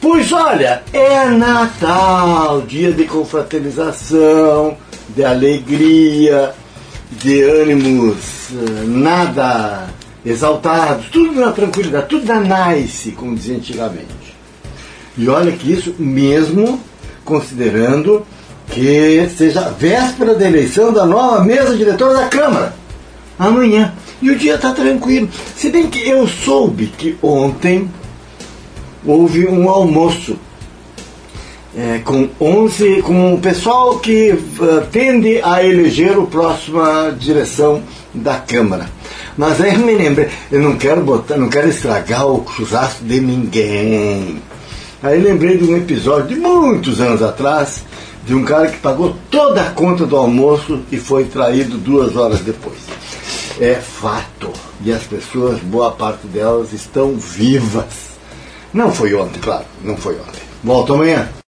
Pois olha, é Natal, dia de confraternização, de alegria, de ânimos nada exaltados, tudo na tranquilidade, tudo na nice, como dizia antigamente. E olha que isso mesmo considerando que seja a véspera da eleição da nova mesa diretora da Câmara, amanhã. E o dia está tranquilo. Se bem que eu soube que ontem houve um almoço com o pessoal que tende a eleger a próxima direção da Câmara. Mas aí eu me lembrei, eu não quero estragar o churrasco de ninguém. Aí lembrei de um episódio de muitos anos atrás, de um cara que pagou toda a conta do almoço e foi traído 2 horas depois. É fato. E as pessoas, boa parte delas, estão vivas. Não foi ontem, claro, não foi ontem. Volto amanhã.